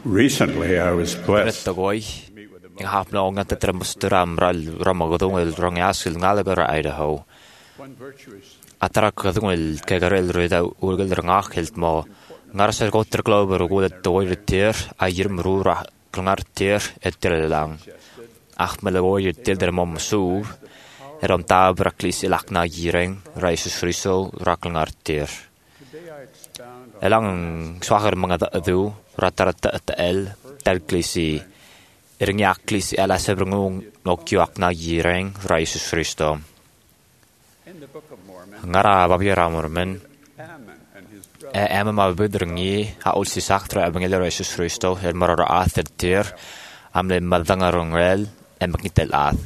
Recently, I was blessed. Gooi. Ik heb nou net het remstram ramagodong rangasil ngalagar Idaho. Atrak gadong kegarel reda urgel rangachelt mo. Ngarser gotter glober godet doir teer a yirm rura klangar teer etter lang. Ach melagoy til der mom su. Erom tabraklis ilakna yireng raisus friso raklangar teer. Elang zwager mga adu ratarat el telklisi ringyaklis ela sebrung nokyak na yireng raisus fristo. Ngara babira mormen ma bedringi ha ulsi saktra abengel raisus fristo her marara ather tier amle madangarongel emkitel ath.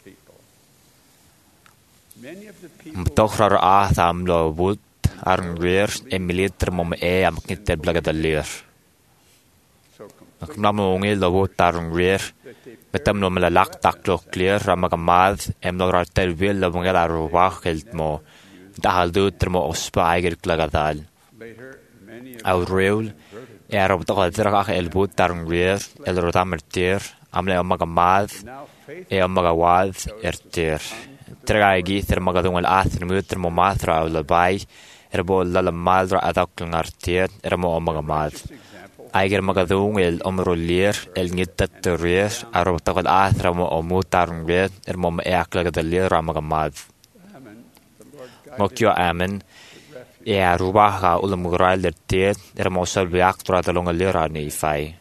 Mtochrar ath amlo bud arn weer emiliter mom amkitel blagadalier. Namno ongel da bud arn weer metam no melalak taklo clear ramagamad emlorar telbil la bongel arwach mo dahal termo ospa eiger klagadal. Au reul rob toch drag el bud arn weer el rodamertier amle amagamad amagawad ertier. Tragaigi thermagadung el athir muter mo matra la bai bol la maldra adaklangar tier mo amagamad. Eiger magadung el omrolier el ngitat terier rob toch el athra mo mutarn weer mo eaklagadalir amagamad. Mokyo amen rubaha ulumural der tier mo salbiaktra dalongalir ni fai.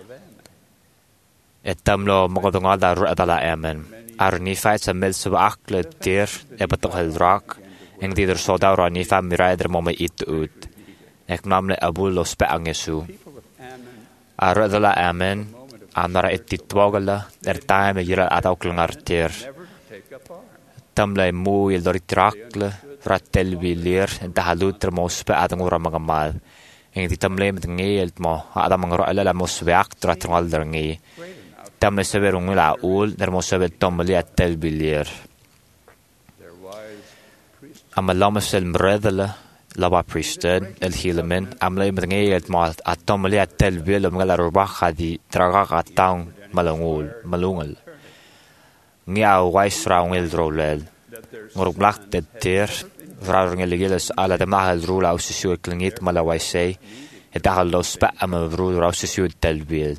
Etamlo magadung adala amen. Arnifai sa mel subakle tier toch el drak en die so daura nifa miraider mo me it ut. Ek namle abul los peangesu. Aradala amen anara etitwagala time yira adaklangar tier. Tamle mu il doritrakle ratel bilier dahaluter mospe adangura magamad. En die tamle met ngeel mo adamangro ala mosbeak tratral ngi. Tamle severung la ul der mosbe tomli atel bilier. Amalamasel mredela laba priesthood el hilemen amle met ngeel mo atomli atel bil mala rubaha di traga tang malungul. Ngia waisra ungel drolel. Ngor blakt de teer vrouwing legeles ala de mahal rule aus su klingit malawaisei et dagel los spa am vroer aus su telbil.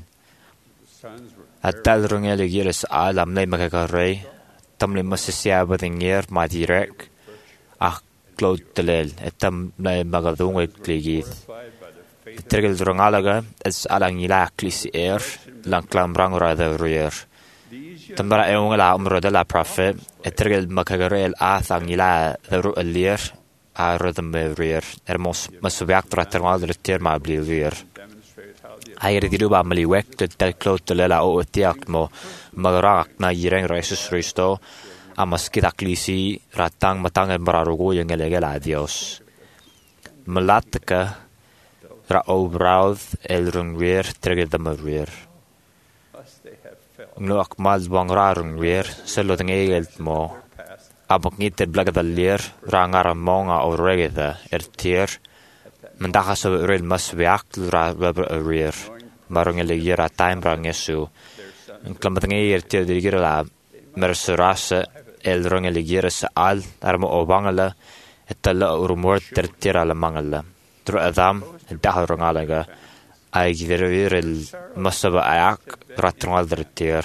Atal rungel legeles ala mle magagarei tamle masia badingier ma direk ach klootelel et tamle magadung kligit. Trigel drongalaga es alangila klis lang klam rangra de ruer. Tambara eungela umrodela prophet etrgel makagarel athangila ru alier a rhythm reer mos masubaktra termal der ma blier ayre diluba mali wek tel klotelela o tiakmo magarak na yireng raisus risto amaskidaklisi ratang matang bararugo yengelegela dios malatka ra obraud el rungwer trgel de reer. Ngloak mal bangrarung weer selo ngegelt mo abok nit blagadalier rangar monga o regeda tier mendaga so real mas beakt ra reer marungele yera time rangesu klamat ngeer tier digera merserase el rungele yeres al armo obangala etala urmort tier ala mangala tro adam dah rungalaga ay gider el masaba ayak ratrongal der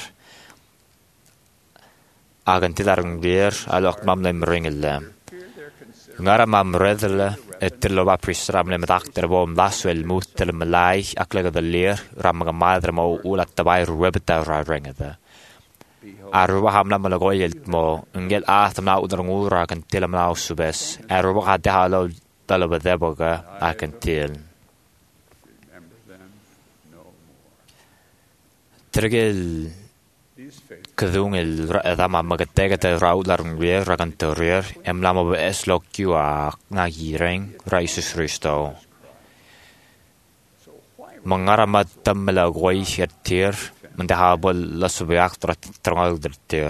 agantilarung weer alok mamle mringel ngara mamredle etloba prisramle medakter bom laswel mutel malai aklega de leer ramaga madre mo ulat tabai rubeta ringede arwa hamla malagoyel mo ngel athna udrungura kan telamna subes arwa hada halo talaba deboga akantil Trigel kadung el dama magatega te raularung weer ragantorier emlama be eslokua nga yireng raisus risto mangaramat tamela goi hertier mendahabol lasubiak trangal dertier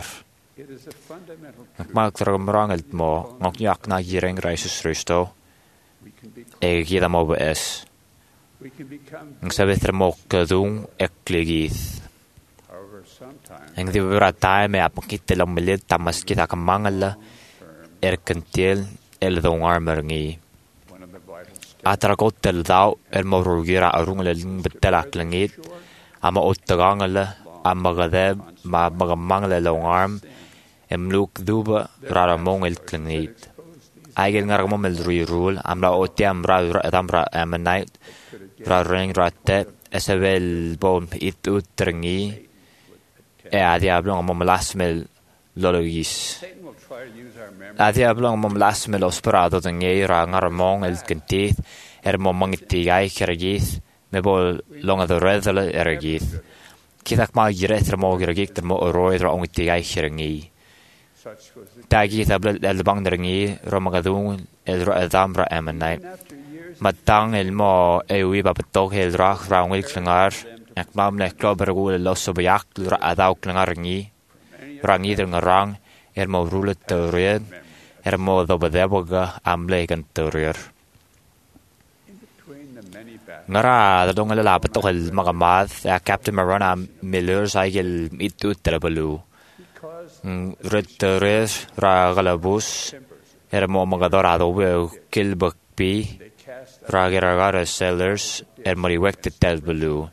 mak tragamrangel mo ngok yak na yireng raisus risto e gida mo be es Ang sabi mo kadung ekligis. Ang di ba tayo may apakit lang malit tamas kita kamangala kentil dongar merengi. Atrakot daw morugira arung laling betelak langit. Ama ottagangala amagadeb magamangala longarm emluk duba raramong klangit. Aigel ngaramo melrul amla otiam ramra amanite ring ratte esabel bom utrengi diablo ang malasmel lologis diablo ang malasmel osperado tengi rangarmong kentit mongitigai kergis mebol longa the redle ergis kitak ma giretre mo gergik mo roidra ongitigai kerengi Tagi tablet el bang deringi romagadung el damra emanite matang el mo ewi babetok el rach raungil klingar ek mam le klobergul los sobyak ra adau klingar rangi der ngarang mo rulet teorier mo dobedeboga amle kan teorier ngara dong el labetok el magamad captain marona miller saigel itu terbalu Reteres ragalabus mo magadorado will kill bakpi ragaragara sellers moriwekte telbulu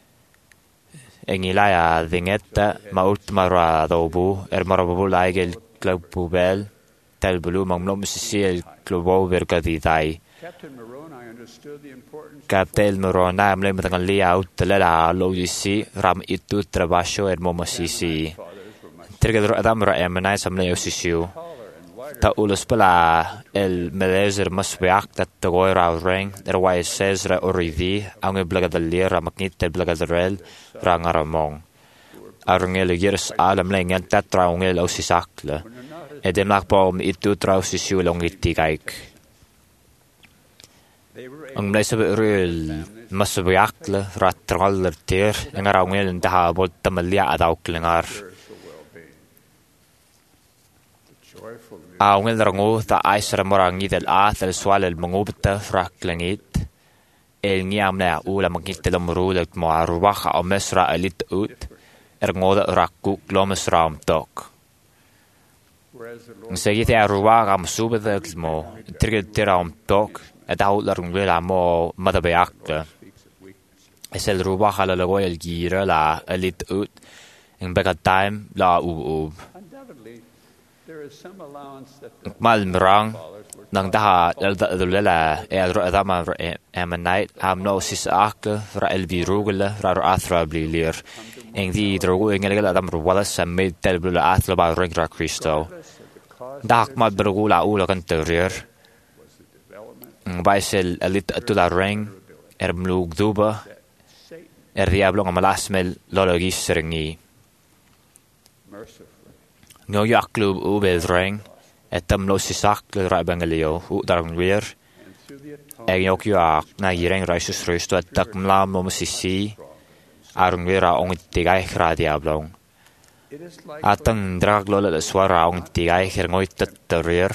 engilaya dingetta maultmara dobu marabul aigel clububel telbulu mamlom sisil clubo vergadidai Captain Morona amle matangali out tela logisi ram itu trabajo momosisi Tergador adamra emanai samle osisiu. Ta ulus pala el melezer masbeak dat togoy ring erwai sezra oridi ang blagadelir ramaknit el blagaderel rangaramong. Arungel girs alam lengan tatraungel osisakle. Edem lakpom itu trausisiu longitikaik. Ang mlesabe rul masbeakle ratraller ter ngaraungel ndaha bot tamalia adauklingar. Aungel rango ta aisra morangi del del swal el mangobta fraklangit el niamna ula magit del murul mo arwaha o mesra elit ut ngoda rakku glomesra tok Segite arwaha am subedel mo trigger tok adaul rungel mo madabeak esel ruwaha la logo el gira la elit ut in bega time la Malmrang nang daha eldulela adama emanite am no sisak ra elvirugula ra athra blilir eng di drogo engel adam wallace am made telbula athla ba ring ra Cristo dak mal brugula ula kan terir baisel elit atula ring mlug duba diablo malasmel lologis seringi No yaklub ubedring etam lo sisak ra bengalio darang wir yokyak na yireng raisus risto tak mlam mo sisi arung wira ong tigay ra diablong atang drag lo la swara ong tigay ngoy tatterir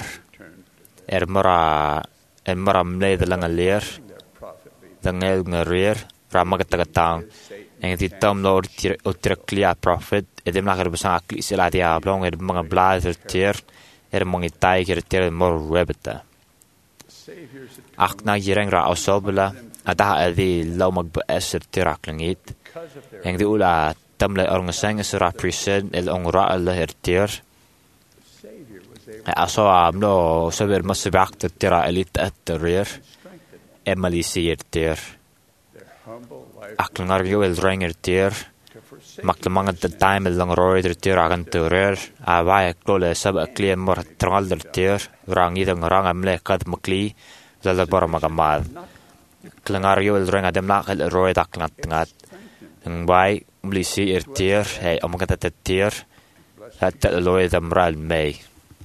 mara mle de langalir dangel ngarir ramagatagatang eng titam lo utreklia prophet edem lager besang akli sila diablong mga blazer tier mga tiger tier mor webta akna yireng ra osobla ada adi law magbeeser tiraklangit eng di ula tamle orngasang sura present el ongra al hertier aso amno saber masbakt tira elit atterir emalisi hertier aklangar yo el ringer tier maklamang at the time lang roy der tier agan terer avai klole sab akli mor tral der tier rangi dang rang amle kad makli zala bar magamal klangar yo el ring adem nak el roy daknat ngat ng bai mlisi er tier hey amagat at tier at loy damral may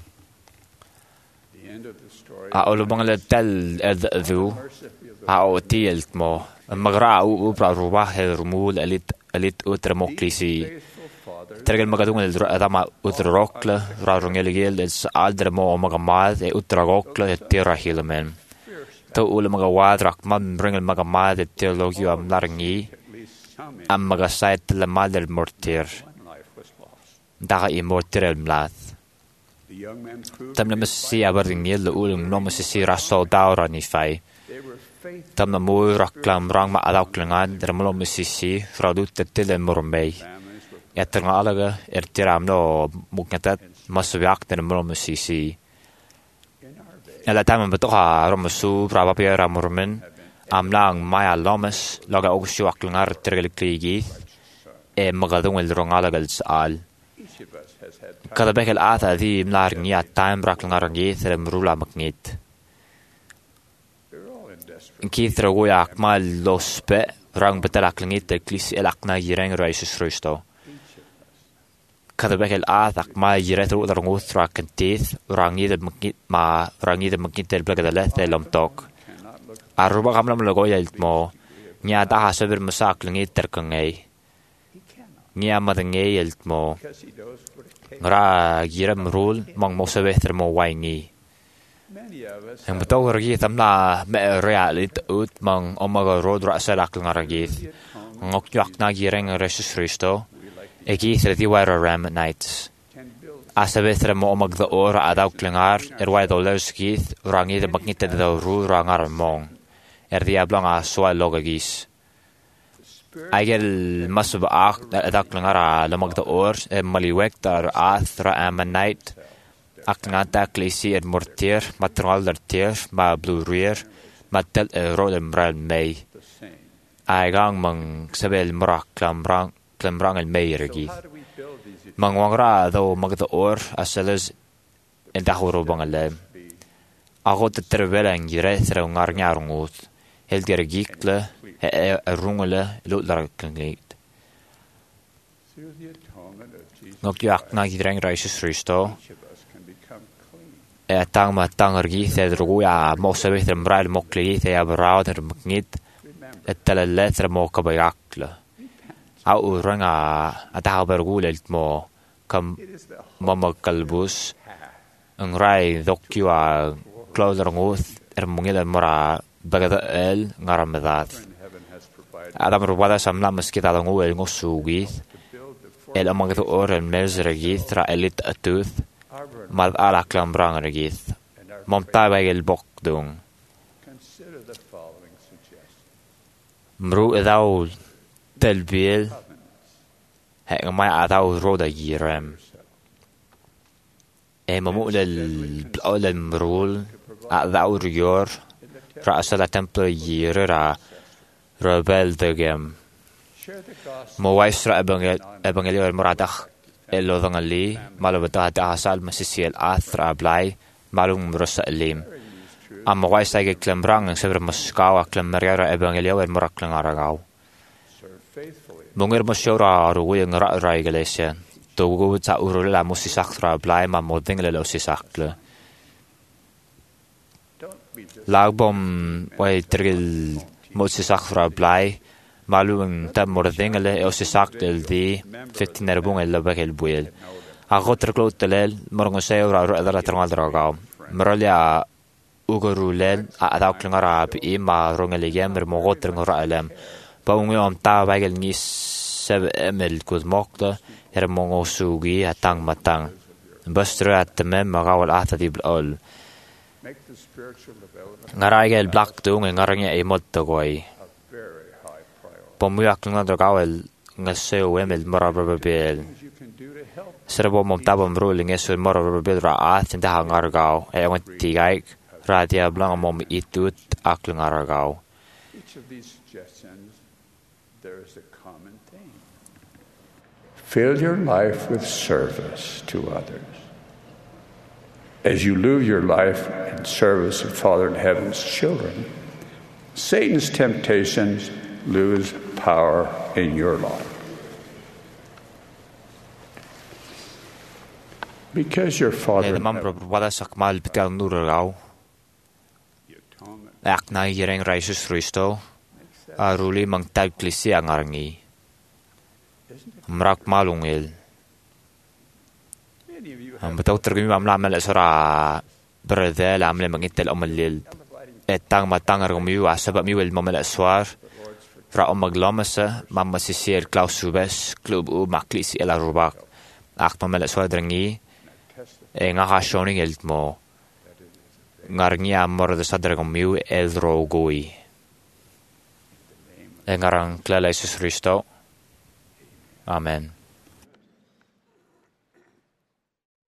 ulubang le tel edu tiel mo magra ubra rubah el rumul elit utra moklisi tergel magadung el adama utra rokla ra rungel gel el aldre mo magamal e utra rokla e tira hilamen to ula mga wadrak man bringal mga mad teologyo am larangi am mga site la madel mortir daka I mortir el mlat tam na masisi abaringil la ulung no masisi raso daura ni fai tam na mui raklam rang ma alaw klangan dermalo masisi radut tetile mormei nga alaga tiram no muknatat masbiak dermalo masisi Ela tamen betoha romasu prabapia mormen amlang maya lomas laga ogsu aklangar tergelkligi magadung el rongalagals al kada bekel ata di mlar nia time raklangar ngi therem rula magnit kithra goya akmal lospe rang betalaklinit klis elakna yireng raisus rusto kada bekel atak ma yiretro darngut rakentith rangi de magit el blagadale telom tok aruba kamlam logoya iltmo nya da hasaber masaklingit terkangay nya madangay iltmo ra yiram rule mang mosabehter mo waingi ang betaw ragi tamna me realit ut mang omaga road ra salak ngaragit ngokyak na yireng resus Kristo Egi di waira ram at nights. Asabethra mo magda ora adaw klingar wai do leuskith rangi de magnita de ru rangar mong diablang aswa logagis. Aigel masub ak adaw klingar la magda or maliwek dar athra am night akngata klisi mortier matral der tier ma blue rear matel rodem ral may. Aigang mang sabel morak klambrang el meyregi mangwangra do magda or asalas en dahuro bangalem agot tervelang giretra ngarngarngut helgergikle rungele lutlar klingit nokyak na gidreng raisus Kristo tang matangergi thedruya mosabeth mral mokli the abrauder magnit etaletra mo kabayakle au ranga ataw bergul eltmo kam mama kalbus ngrai dokwa closer nguth mungil mara bagada el ngaramedat adam rubada samla meskita dangu el ngosugi el amagto or el mezregi tra elit atuth mal ala klambrang regith momta bagel bokdung mru edaul Telbil hang mai ataw roda yiram mamul el mrul ataw yor ra'sala temple yira rebel degem mo waisra evangelio muradah elo dangali malabata ta asal masisiel athra blai malung rosalim am waisage klembrang sever moskawa klemriara evangelio muraklang aragaw Mungir masyora aruwi ang ra iglesia. Tugo sa urula mo si sakra blay ma moding lelo si sakle. Lagbom way tril mo si sakra blay maluang tam mording le o si sakle di 15 erbong el labak el buel. Ako triklo telel morong sayo ra ra trangal dragaw. Maralia ugurulel adaw klingara bi ma rongeligem mo gotreng ra alam. Paungi om ta bagel ni seb emel kudmokta mongo sugi atang matang bastra atmem magawal ata di blol ngaragel black tung ngaranya emot togoy pamuyak nga dogawel ngaseo emel marababel serbo mom tabam rolling eso marababel ra at tinda ngaragaw ay tigay radia blang mom itut aklang ngaragaw. There is a common theme. Fill your life with service to others. As you live your life in service of Father in Heaven's children, Satan's temptations lose power in your life. Because your Father in Heaven aruli mang tagklisi ang arangi mrak malungil am betaw tergimi amla mal asra berdel amle mangitel amalil tang matangar miu asaba miu el momela soir fra omaglamasa mamma sisier Klaus Rubes club u maklis el arubak ak momela soir drangi nga hashoning el mo ngarngi amor de sadragom miu el rogoi ngarang klala Jesus Christo. Amen.